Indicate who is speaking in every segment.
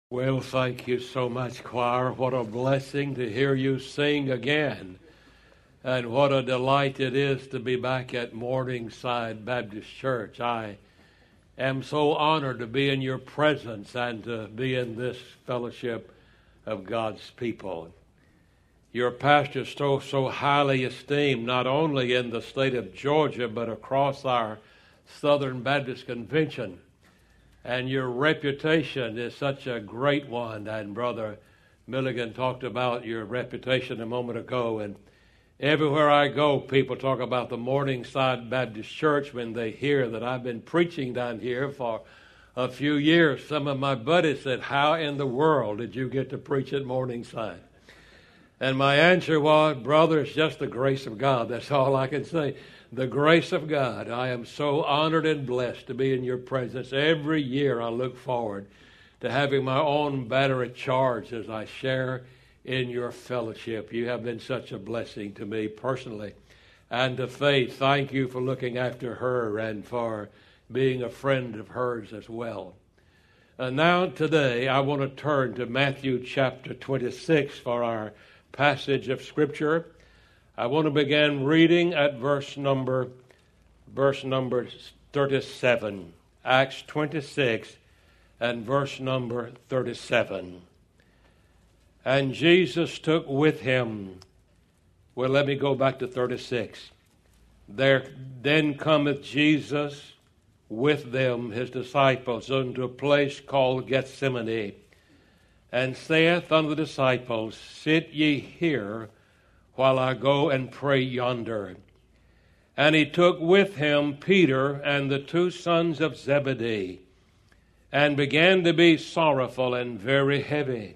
Speaker 1: Well, thank you so much, choir. What a blessing to hear you sing again. And what a delight it is to be back at Morningside Baptist Church. I am so honored to be in your presence and to be in this fellowship of God's people. Your pastor is so highly esteemed, not only in the state of Georgia, but across our Southern Baptist Convention. And your reputation is such a great one. And Brother Milligan talked about your reputation a moment ago. And everywhere I go, people talk about the Morningside Baptist Church when they hear that I've been preaching down here for a few years. Some of my buddies said, "How in the world did you get to preach at Morningside?" And my answer was, "Brother, it's just the grace of God." That's all I can say. The grace of God. I am so honored and blessed to be in your presence. Every year I look forward to having my own battery charged as I share in your fellowship. You have been such a blessing to me personally and to Faith. Thank you for looking after her and for being a friend of hers as well. Now today I want to turn to Matthew chapter 26 for our passage of Scripture. I want to begin reading at verse number 37. Acts 26 and verse number 37. And Jesus took with him, well, let me go back to 36. There then cometh Jesus with them, his disciples, unto a place called Gethsemane, and saith unto the disciples, Sit ye here, while I go and pray yonder. And he took with him Peter and the two sons of Zebedee, and began to be sorrowful and very heavy.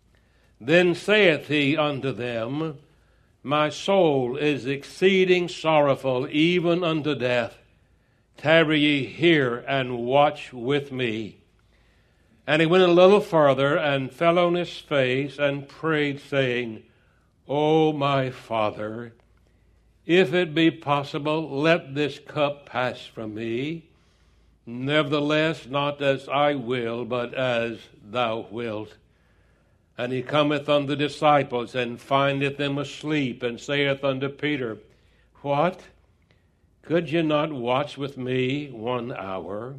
Speaker 1: Then saith he unto them, My soul is exceeding sorrowful, even unto death. Tarry ye here, and watch with me. And he went a little further, and fell on his face, and prayed, saying, O my Father, if it be possible, let this cup pass from me. Nevertheless, not as I will, but as thou wilt. And he cometh unto the disciples, and findeth them asleep, and saith unto Peter, What? Could ye not watch with me 1 hour?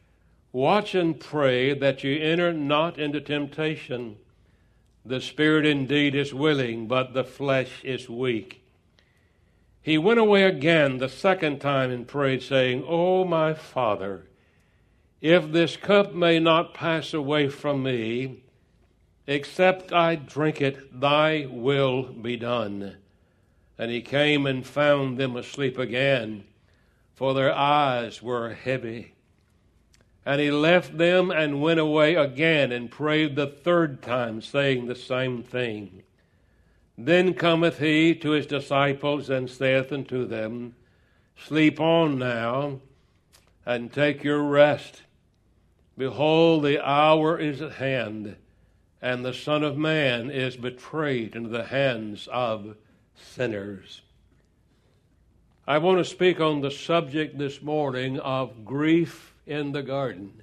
Speaker 1: Watch and pray that ye enter not into temptation. The spirit indeed is willing, but the flesh is weak. He went away again the second time and prayed, saying, O my Father, if this cup may not pass away from me, except I drink it, thy will be done. And he came and found them asleep again, for their eyes were heavy. And he left them and went away again and prayed the third time, saying the same thing. Then cometh he to his disciples and saith unto them, Sleep on now, and take your rest. Behold, the hour is at hand, and the Son of Man is betrayed into the hands of sinners. I want to speak on the subject this morning of grief in the garden.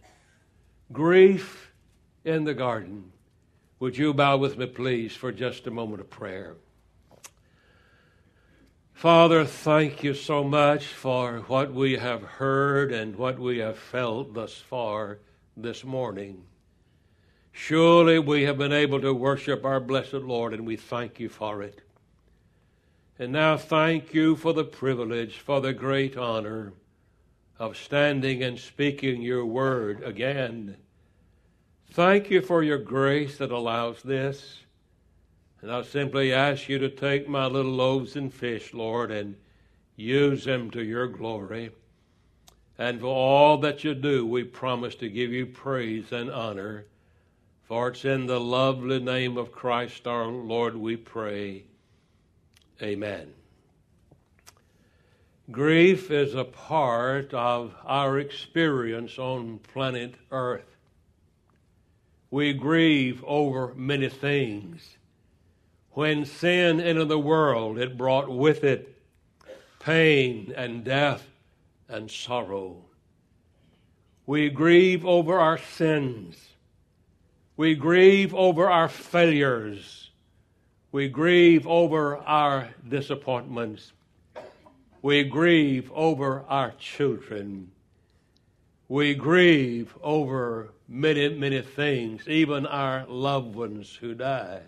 Speaker 1: Grief in the garden. Would you bow with me, please, for just a moment of prayer? Father, thank you so much for what we have heard and what we have felt thus far this morning. Surely we have been able to worship our blessed Lord, and we thank you for it. And now thank you for the privilege, for the great honor of standing and speaking your word again. Thank you for your grace that allows this. And I'll simply ask you to take my little loaves and fish, Lord, and use them to your glory. And for all that you do, we promise to give you praise and honor. For it's in the lovely name of Christ our Lord we pray. Amen. Grief is a part of our experience on planet Earth. We grieve over many things. When sin entered the world, it brought with it pain and death and sorrow. We grieve over our sins. We grieve over our failures. We grieve over our disappointments. We grieve over our children. We grieve over many, many things, even our loved ones who die.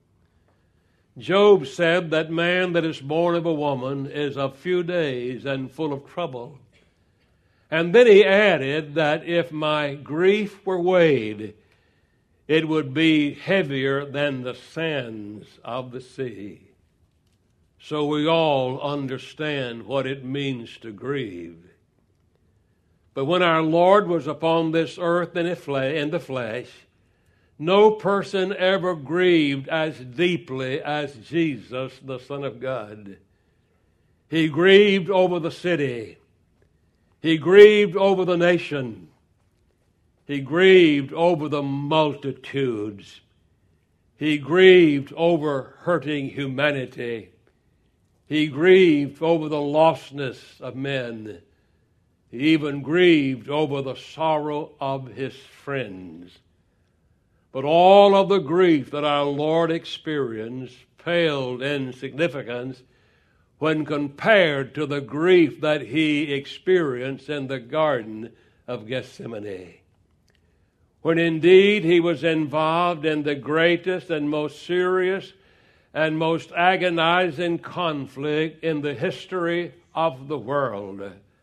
Speaker 1: Job said that man that is born of a woman is of few days and full of trouble. And then he added that if my grief were weighed, it would be heavier than the sands of the sea. So we all understand what it means to grieve. But when our Lord was upon this earth in the flesh, no person ever grieved as deeply as Jesus, the Son of God. He grieved over the city. He grieved over the nation. He grieved over the multitudes. He grieved over hurting humanity. He grieved over the lostness of men. He even grieved over the sorrow of his friends. But all of the grief that our Lord experienced paled in significance when compared to the grief that he experienced in the Garden of Gethsemane, when indeed he was involved in the greatest and most serious and most agonizing conflict in the history of the world,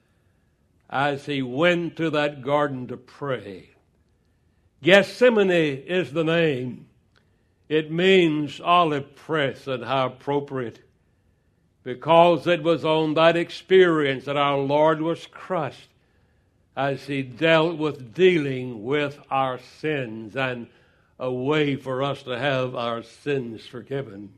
Speaker 1: as he went to that garden to pray. Gethsemane is the name. It means olive press, and how appropriate, because it was on that experience that our Lord was crushed as he dealt with dealing with our sins and a way for us to have our sins forgiven.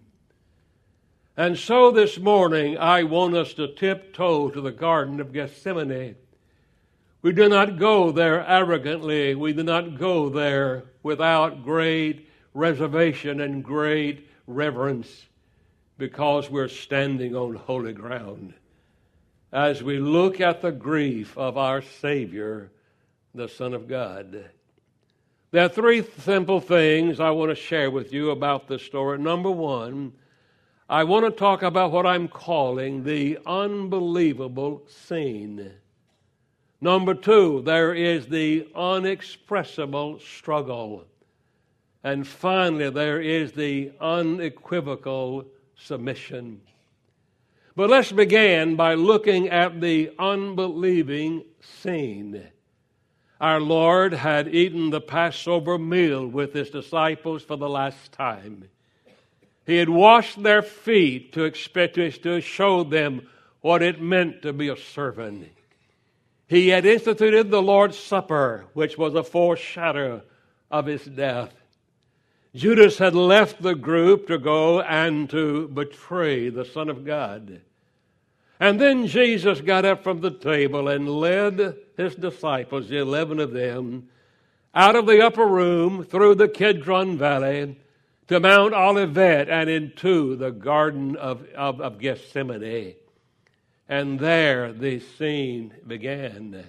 Speaker 1: And so this morning I want us to tiptoe to the Garden of Gethsemane. We do not go there arrogantly. We do not go there without great reservation and great reverence, because we're standing on holy ground as we look at the grief of our Savior, the Son of God. There are three simple things I want to share with you about this story. Number one, I want to talk about what I'm calling the unbelievable scene. Number two, there is the unexpressible struggle. And finally, there is the unequivocal submission. But let's begin by looking at the unbelieving scene. Our Lord had eaten the Passover meal with his disciples for the last time. He had washed their feet to show them what it meant to be a servant. He had instituted the Lord's Supper, which was a foreshadow of his death. Judas had left the group to go and to betray the Son of God. And then Jesus got up from the table and led his disciples, the 11 of them, out of the upper room through the Kidron Valley to Mount Olivet and into the Garden of Gethsemane. And there the scene began.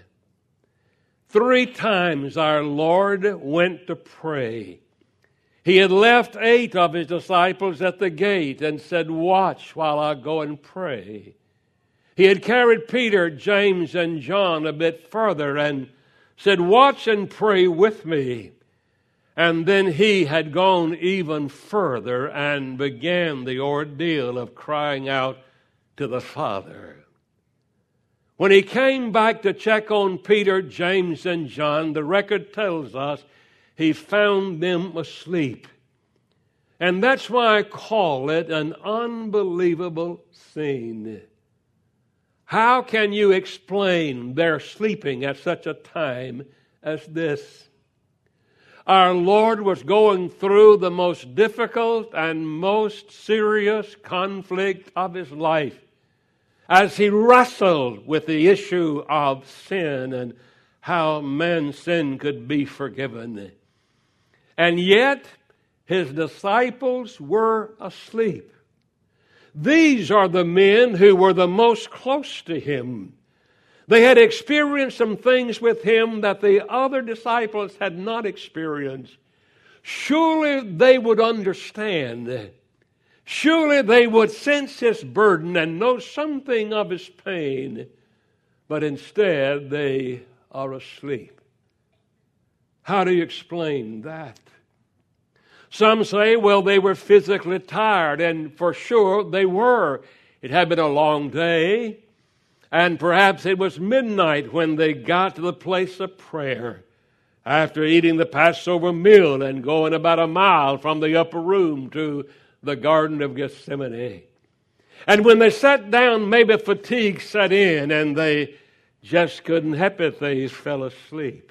Speaker 1: 3 times our Lord went to pray. He had left 8 of his disciples at the gate and said, "Watch while I go and pray." He had carried Peter, James, and John a bit further and said, "Watch and pray with me." And then he had gone even further and began the ordeal of crying out to the Father. When he came back to check on Peter, James, and John, the record tells us he found them asleep. And that's why I call it an unbelievable scene. How can you explain their sleeping at such a time as this? Our Lord was going through the most difficult and most serious conflict of his life as he wrestled with the issue of sin and how man's sin could be forgiven. And yet, his disciples were asleep. These are the men who were the most close to him. They had experienced some things with him that the other disciples had not experienced. surely they would understand. Surely they would sense his burden and know something of his pain. But instead, they are asleep. How do you explain that? Some say, well, they were physically tired, and for sure they were. It had been a long day, and perhaps it was midnight when they got to the place of prayer after eating the Passover meal and going about a mile from the upper room to the Garden of Gethsemane. And when they sat down, maybe fatigue set in, and they just couldn't help it. They fell asleep.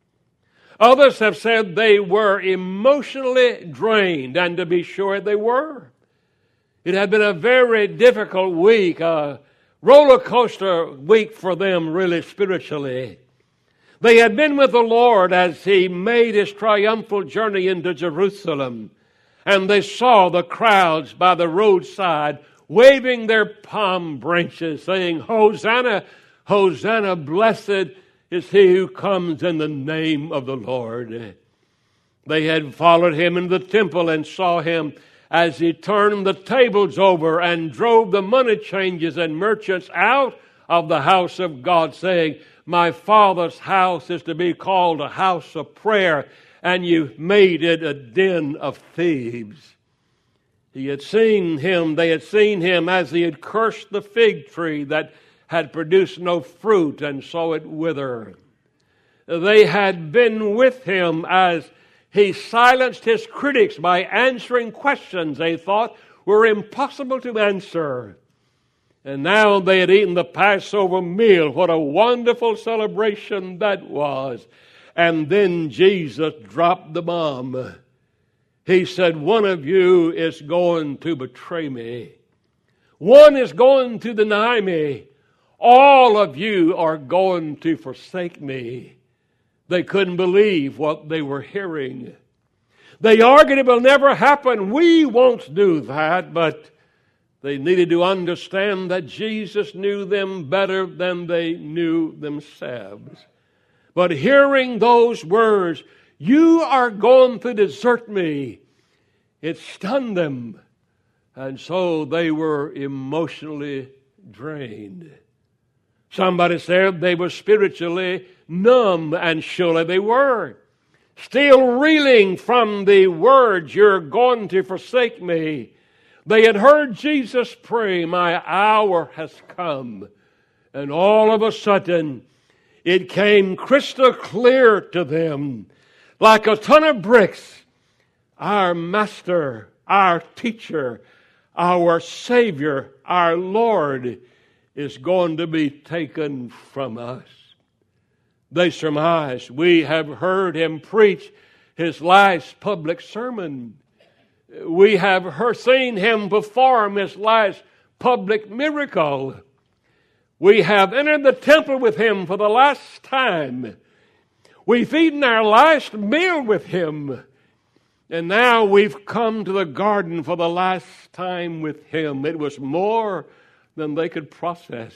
Speaker 1: Others have said they were emotionally drained, and to be sure they were. It had been a very difficult week, a roller coaster week for them, really spiritually. They had been with the Lord as he made his triumphal journey into Jerusalem, and they saw the crowds by the roadside waving their palm branches, saying, Hosanna, Hosanna, blessed is he who comes in the name of the Lord. They had followed him in the temple and saw him as he turned the tables over and drove the money changers and merchants out of the house of God, saying, my Father's house is to be called a house of prayer, and you've made it a den of thieves. They had seen him as he had cursed the fig tree that had produced no fruit and saw it wither. They had been with him as he silenced his critics by answering questions they thought were impossible to answer. And now they had eaten the Passover meal. What a wonderful celebration that was. And then Jesus dropped the bomb. He said, one of you is going to betray me. One is going to deny me. All of you are going to forsake me. They couldn't believe what they were hearing. They argued it will never happen. We won't do that. But they needed to understand that Jesus knew them better than they knew themselves. But hearing those words, you are going to desert me, it stunned them. And so they were emotionally drained. Somebody said they were spiritually numb, and surely they were. Still reeling from the words, you're going to forsake me. They had heard Jesus pray, my hour has come. And all of a sudden, it came crystal clear to them, like a ton of bricks. Our Master, our Teacher, our Savior, our Lord is going to be taken from us. They surmised, we have heard him preach his last public sermon. We have seen him perform his last public miracle. We have entered the temple with him for the last time. We've eaten our last meal with him. And now we've come to the garden for the last time with him. It was more than they could process.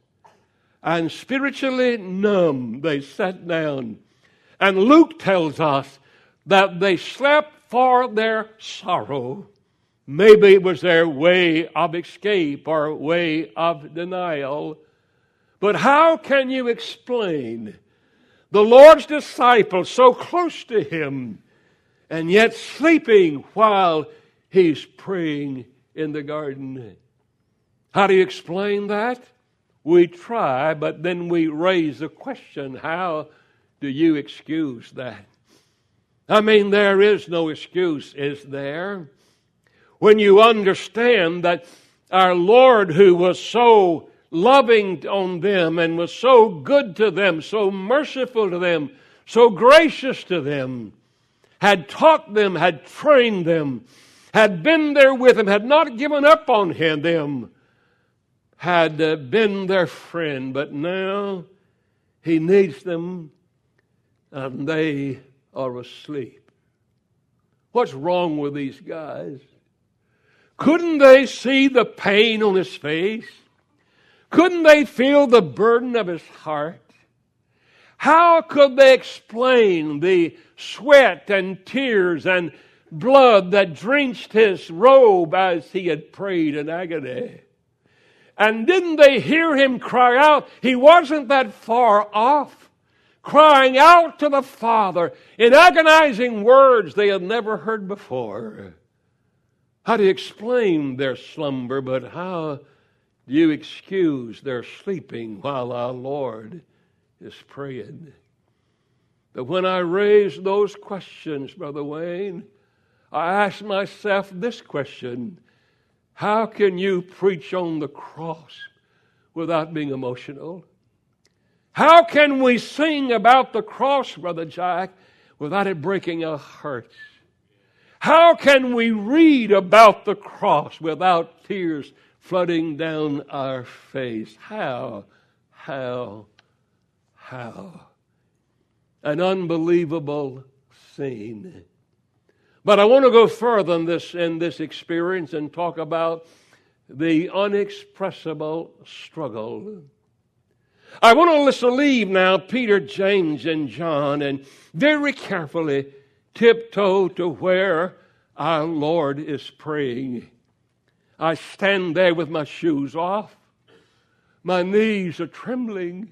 Speaker 1: And spiritually numb, they sat down. And Luke tells us that they slept for their sorrow. Maybe it was their way of escape or way of denial. But how can you explain the Lord's disciples so close to him and yet sleeping while he's praying in the garden? How do you explain that? We try, but then we raise the question, how do you excuse that? I mean, there is no excuse, is there? When you understand that our Lord, who was so loving on them and was so good to them, so merciful to them, so gracious to them, had taught them, had trained them, had been there with them, had not given up on them, had been their friend, but now he needs them and they are asleep. What's wrong with these guys? Couldn't they see the pain on his face? Couldn't they feel the burden of his heart? How could they explain the sweat and tears and blood that drenched his robe as he had prayed in agony? And didn't they hear him cry out? He wasn't that far off, crying out to the Father in agonizing words they had never heard before. How do you explain their slumber, but how do you excuse their sleeping while our Lord is praying? But when I raise those questions, Brother Wayne, I ask myself this question: how can you preach on the cross without being emotional? How can we sing about the cross, Brother Jack, without it breaking our hearts? How can we read about the cross without tears flooding down our face? How? An unbelievable scene. But I want to go further in this experience and talk about the unexpressible struggle. I want to leave now Peter, James, and John and very carefully tiptoe to where our Lord is praying. I stand there with my shoes off. My knees are trembling.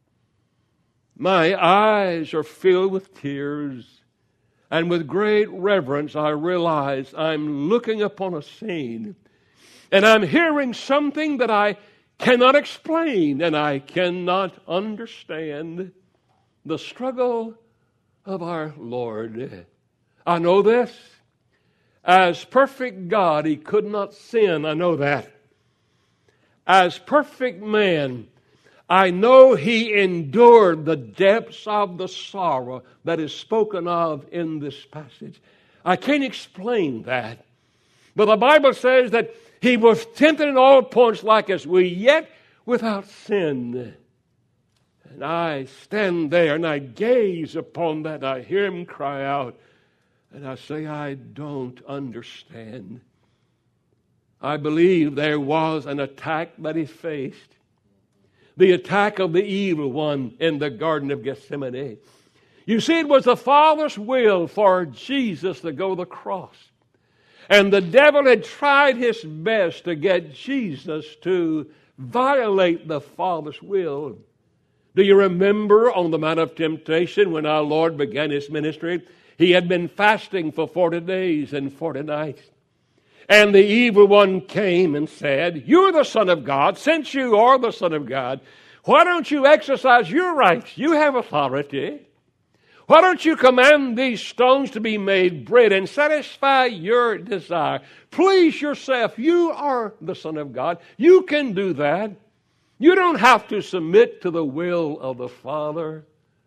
Speaker 1: My eyes are filled with tears. And with great reverence, I realize I'm looking upon a scene. And I'm hearing something that I cannot explain and I cannot understand. The struggle of our Lord. I know this. As perfect God, He could not sin. I know that. As perfect man, I know He endured the depths of the sorrow that is spoken of in this passage. I can't explain that. But the Bible says that He was tempted in all points like as we, yet without sin. And I stand there and I gaze upon that. I hear Him cry out. And I say, I don't understand. I believe there was an attack that He faced. The attack of the evil one in the Garden of Gethsemane. You see, it was the Father's will for Jesus to go to the cross. And the devil had tried his best to get Jesus to violate the Father's will. Do you remember on the Mount of Temptation when our Lord began His ministry? He had been fasting for 40 days and 40 nights. And the evil one came and said, you're the Son of God. Since you are the Son of God, why don't you exercise your rights? You have authority. Why don't you command these stones to be made bread and satisfy your desire? Please yourself. You are the Son of God. You can do that. You don't have to submit to the will of the Father.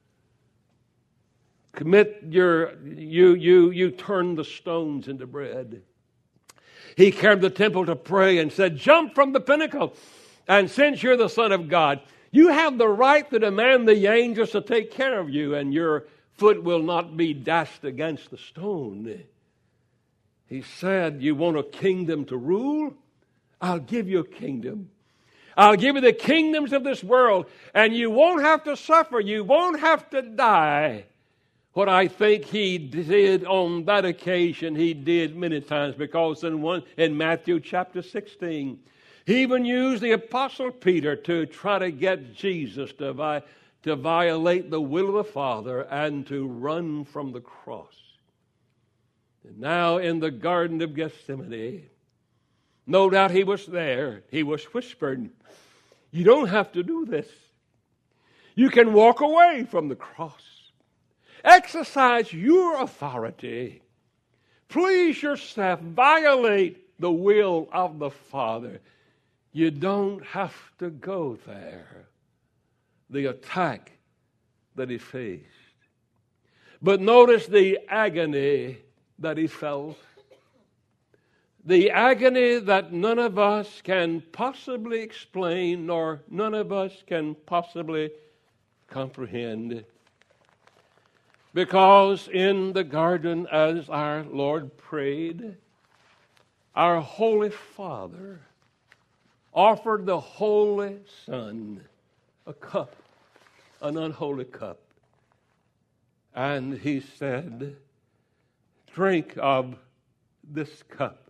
Speaker 1: You turn the stones into bread. He came to the temple to pray and said, jump from the pinnacle. And since you're the Son of God, you have the right to demand the angels to take care of you, and your foot will not be dashed against the stone. He said, you want a kingdom to rule? I'll give you a kingdom. I'll give you the kingdoms of this world, and you won't have to suffer. You won't have to die. What I think He did on that occasion, He did many times, because in Matthew chapter 16, He even used the Apostle Peter to try to get Jesus to violate the will of the Father and to run from the cross. And now in the Garden of Gethsemane, no doubt He was there. He was whispered, you don't have to do this. You can walk away from the cross. Exercise your authority. Please yourself. Violate the will of the Father. You don't have to go there. The attack that He faced. But notice the agony that He felt. The agony that none of us can possibly explain, nor none of us can possibly comprehend. Because in the garden, as our Lord prayed, our Holy Father offered the Holy Son a cup, an unholy cup. And he said, drink of this cup.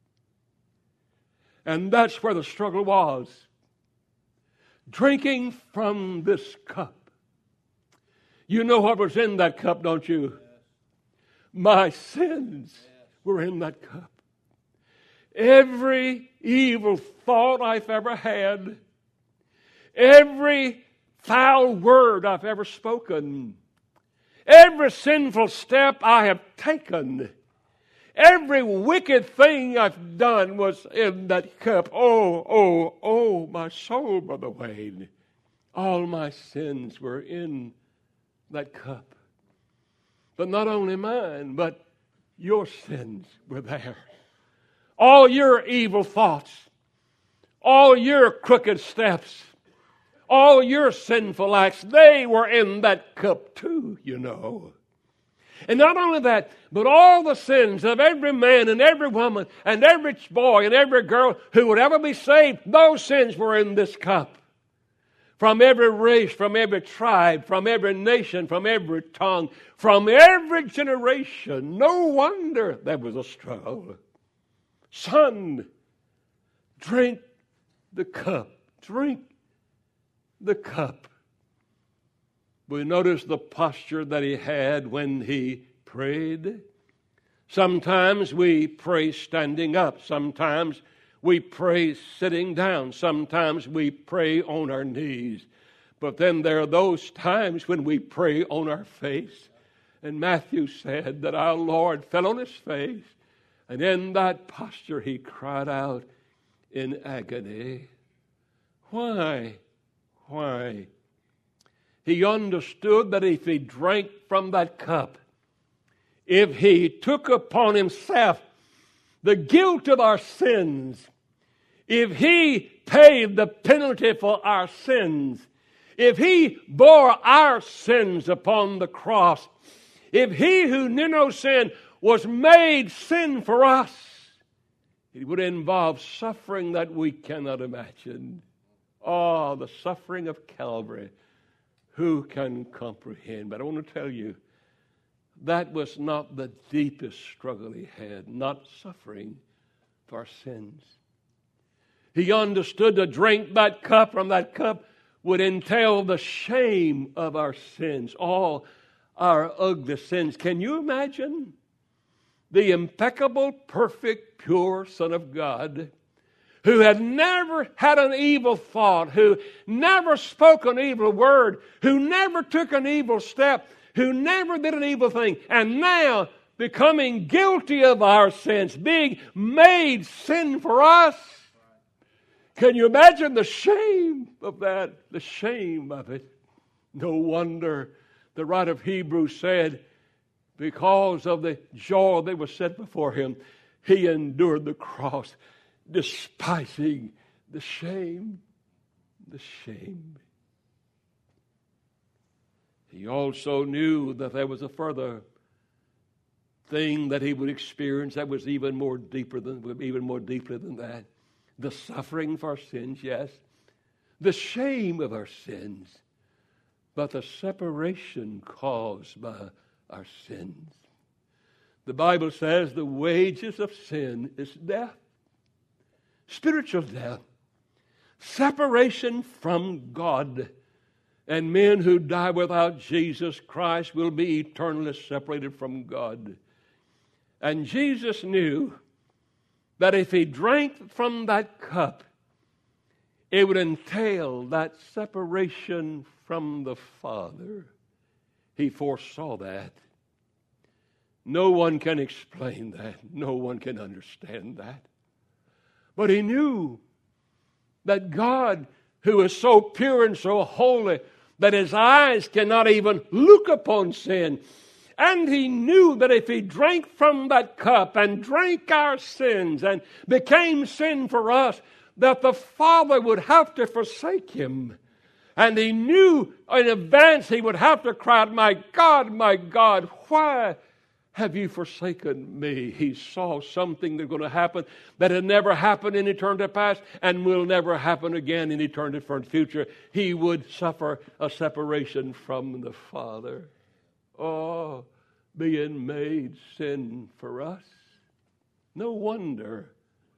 Speaker 1: And that's where the struggle was. Drinking from this cup. You know what was in that cup, don't you? Yes. My sins were in that cup. Every evil thought I've ever had, every foul word I've ever spoken, every sinful step I have taken, every wicked thing I've done was in that cup. Oh, my soul, Brother Wayne. All my sins were in that cup. But not only mine, but your sins were there. All your evil thoughts, all your crooked steps, all your sinful acts, they were in that cup too, you know. And not only that, but all the sins of every man and every woman and every boy and every girl who would ever be saved, those sins were in this cup. From every race, from every tribe, from every nation, from every tongue, from every generation. No wonder there was a struggle. Son, drink the cup. Drink the cup. We notice the posture that he had when he prayed. Sometimes we pray standing up. Sometimes we pray sitting down. Sometimes we pray on our knees. But then there are those times when we pray on our face. And Matthew said that our Lord fell on his face. And in that posture he cried out in agony. Why? Why? He understood that if he drank from that cup, if he took upon himself the guilt of our sins, if he paid the penalty for our sins, if he bore our sins upon the cross, if he who knew no sin was made sin for us, it would involve suffering that we cannot imagine. Oh, the suffering of Calvary. Who can comprehend? But I want to tell you, that was not the deepest struggle he had, not suffering for sins. He understood to drink that cup from that cup would entail the shame of our sins, all our ugly sins. Can you imagine the impeccable, perfect, pure Son of God who had never had an evil thought, who never spoke an evil word, who never took an evil step, who never did an evil thing, and now becoming guilty of our sins, being made sin for us? Can you imagine the shame of that? The shame of it. No wonder the writer of Hebrews said, because of the joy that was set before him, he endured the cross, despising the shame. The shame. He also knew that there was a further thing that he would experience that was even more deeply than that. The suffering for our sins, yes. The shame of our sins. But the separation caused by our sins. The Bible says the wages of sin is death. Spiritual death. Separation from God. And men who die without Jesus Christ will be eternally separated from God. And Jesus knew that if he drank from that cup, it would entail that separation from the Father. He foresaw that. No one can explain that. No one can understand that. But he knew that God, who is so pure and so holy that his eyes cannot even look upon sin, and he knew that if he drank from that cup and drank our sins and became sin for us, that the Father would have to forsake him. And he knew in advance he would have to cry, my God, why have you forsaken me? He saw something that's going to happen that had never happened in eternity past and will never happen again in eternity future. He would suffer a separation from the Father. Oh, being made sin for us. No wonder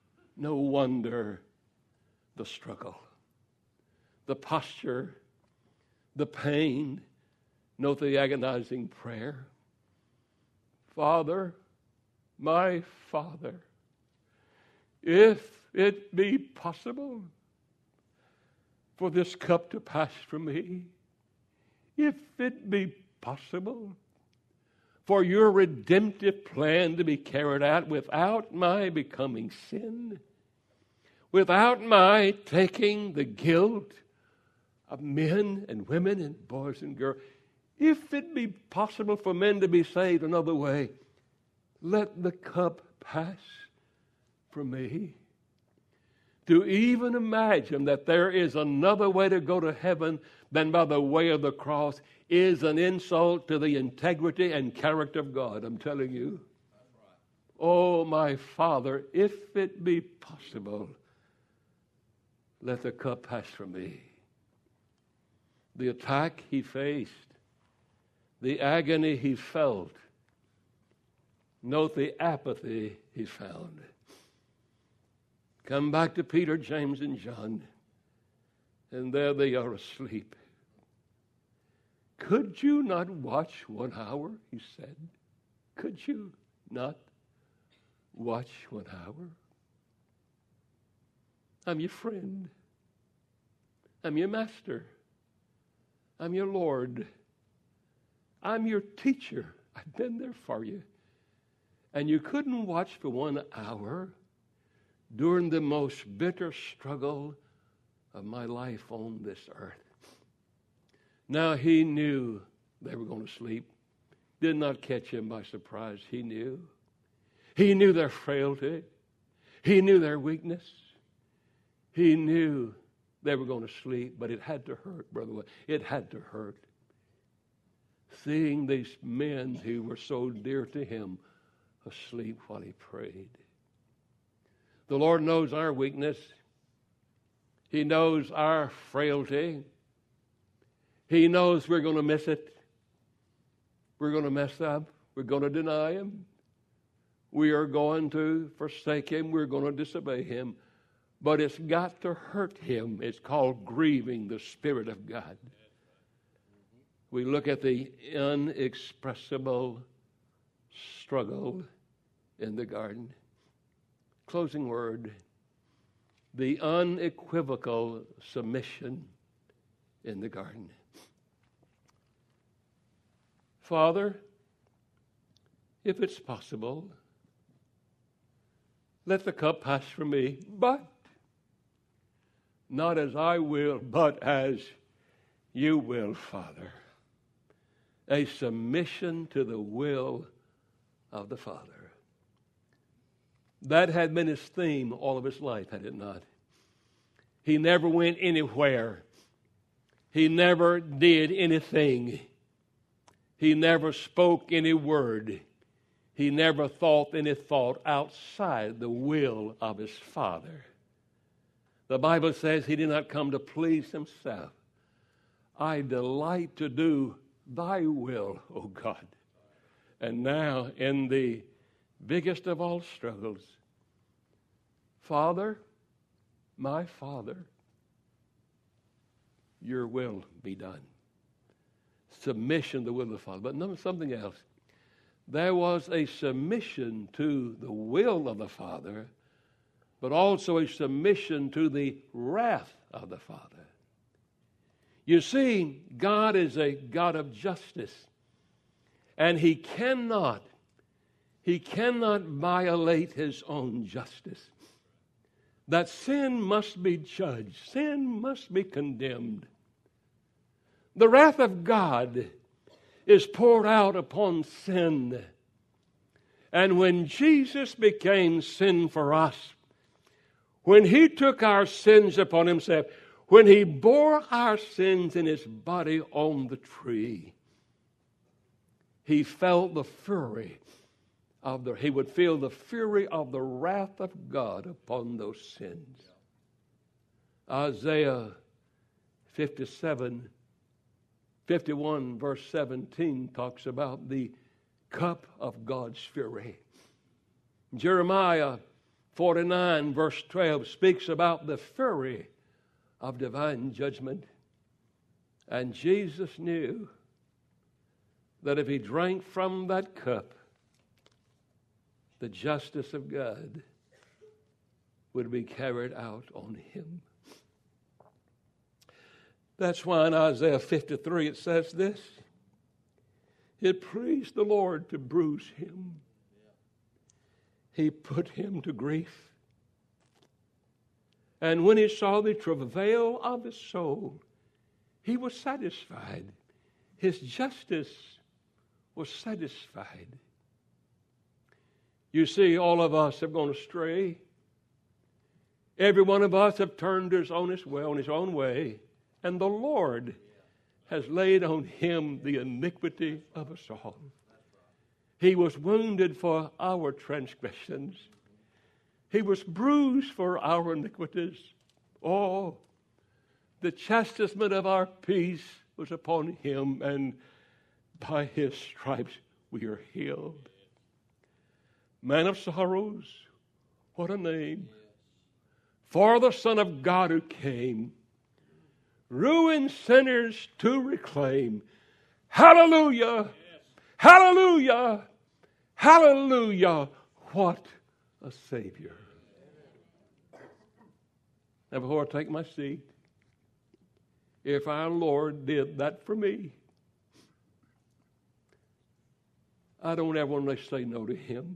Speaker 1: the struggle, the posture, the pain. Note the agonizing prayer. Father, my Father, if it be possible for this cup to pass from me, if it be possible for your redemptive plan to be carried out without my becoming sin, without my taking the guilt of men and women and boys and girls, if it be possible for men to be saved another way, let the cup pass from me. To even imagine that there is another way to go to heaven than by the way of the cross is an insult to the integrity and character of God, I'm telling you. Oh, my Father, if it be possible, let the cup pass from me. The attack he faced, the agony he felt, note the apathy he found. Come back to Peter, James, and John, and there they are asleep. Could you not watch 1 hour, he said. Could you not watch 1 hour? I'm your friend. I'm your master. I'm your Lord. I'm your teacher. I've been there for you. And you couldn't watch for 1 hour during the most bitter struggle of my life on this earth. Now he knew they were going to sleep. Did not catch him by surprise. He knew. He knew their frailty. He knew their weakness. He knew they were going to sleep, but it had to hurt, Brother Wayne. It had to hurt. Seeing these men who were so dear to him asleep while he prayed. The Lord knows our weakness. He knows our frailty. He knows we're going to miss it. We're going to mess up. We're going to deny him. We are going to forsake him. We're going to disobey him. But it's got to hurt him. It's called grieving the Spirit of God. We look at the inexpressible struggle in the garden. Closing word. The unequivocal submission in the garden. Father, if it's possible, let the cup pass from me, but not as I will, but as you will, Father. A submission to the will of the Father. That had been his theme all of his life, had it not? He never went anywhere. He never did anything. He never spoke any word. He never thought any thought outside the will of his Father. The Bible says he did not come to please himself. I delight to do thy will, O God. And now, in the biggest of all struggles, Father, my Father, your will be done. Submission to the will of the Father. But notice something else. There was a submission to the will of the Father, but also a submission to the wrath of the Father. You see, God is a God of justice, and He cannot violate His own justice. That sin must be judged. Sin must be condemned. The wrath of God is poured out upon sin. And when Jesus became sin for us, when He took our sins upon Himself, when He bore our sins in His body on the tree, He felt the fury He would feel the fury of the wrath of God upon those sins. Isaiah 57 51 verse 17 talks about the cup of God's fury. Jeremiah 49 verse 12 speaks about the fury of divine judgment. And Jesus knew that if he drank from that cup, the justice of God would be carried out on him. That's why in Isaiah 53 it says this: it pleased the Lord to bruise him. He put him to grief. And when he saw the travail of his soul, he was satisfied. His justice was satisfied. You see, all of us have gone astray. Every one of us have turned his own way. And the Lord has laid on him the iniquity of us all. He was wounded for our transgressions. He was bruised for our iniquities. Oh, the chastisement of our peace was upon him, and by his stripes we are healed. Man of sorrows, what a name. For the Son of God who came, ruined sinners to reclaim. Hallelujah! Hallelujah! Hallelujah! What a Savior. Now before I take my seat, if our Lord did that for me, I don't ever want to say no to him.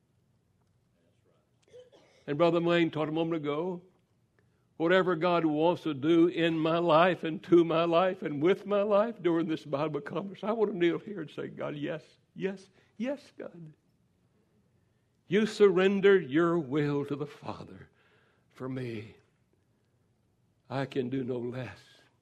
Speaker 1: And Brother Wayne taught a moment ago, whatever God wants to do in my life and to my life and with my life during this Bible conference, I want to kneel here and say, God, yes, yes, yes, God. You surrender your will to the Father for me. I can do no less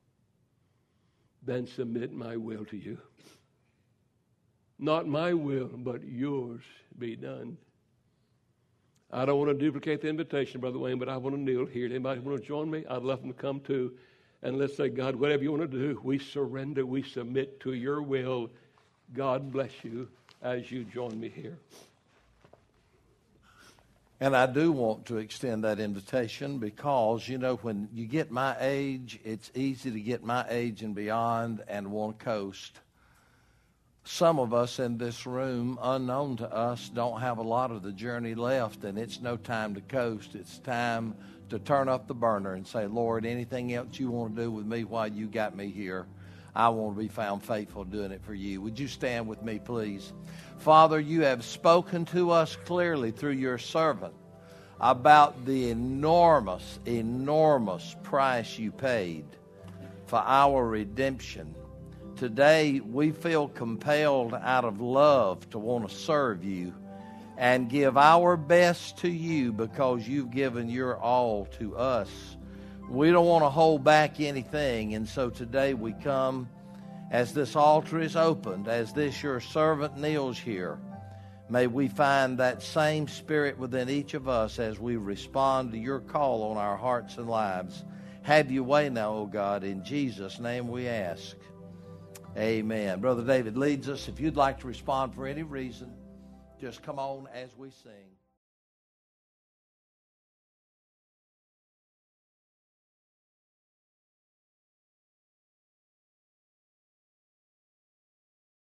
Speaker 1: than submit my will to you. Not my will, but yours be done. I don't want to duplicate the invitation, Brother Wayne, but I want to kneel here. Anybody want to join me? I'd love them to come too. And let's say, God, whatever you want to do, we surrender, we submit to your will. God bless you as you join me here.
Speaker 2: And I do want to extend that invitation because, you know, when you get my age, it's easy to get my age and beyond and want to coast. Some of us in this room, unknown to us, don't have a lot of the journey left, and it's no time to coast. It's time to turn up the burner and say, Lord, anything else you want to do with me while you got me here, I want to be found faithful doing it for you. Would you stand with me, please? Father, you have spoken to us clearly through your servant about the enormous, enormous price you paid for our redemption. Today, we feel compelled out of love to want to serve you and give our best to you because you've given your all to us. We don't want to hold back anything, and so today we come as this altar is opened, as this your servant kneels here. May we find that same spirit within each of us as we respond to your call on our hearts and lives. Have your way now, O God. In Jesus' name we ask. Amen. Brother David leads us. If you'd like to respond for any reason, just come on as we sing.